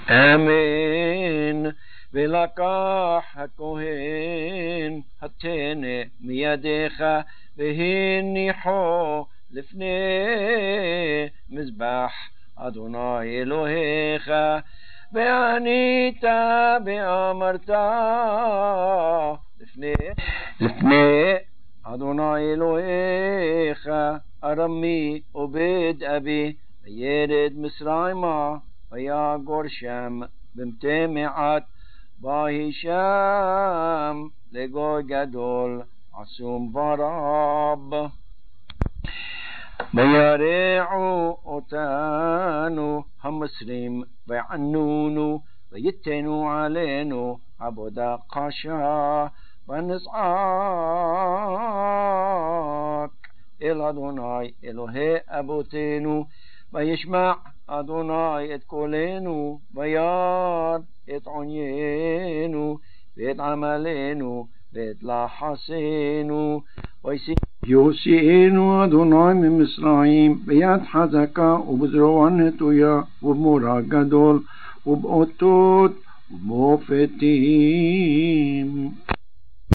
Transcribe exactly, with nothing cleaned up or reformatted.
אמן. ולקח הכהן הטנא מידיך והניחו לפני מזבח אדוני אלוהיך, וענית ואמרת לפני לפני אדוני אלוהיך, ארמי עובד אבי וירד מצרימה ויגור שם במתי מעט, ויהי שם לגוי גדול עצום ורב. וירעו אותנו המצרים ויענונו ויתנו עלינו עבודה קשה, ונזעק אל אדוני אלוהי אבותינו, וישמע אדוני את קולנו וירא את עוניינו ואת עמלנו ואת לחסנו, יוציאנו אדוני ממצרים ביד חזקה ובזרוע נטויה ובמורא גדול ובאותות ובמופתים.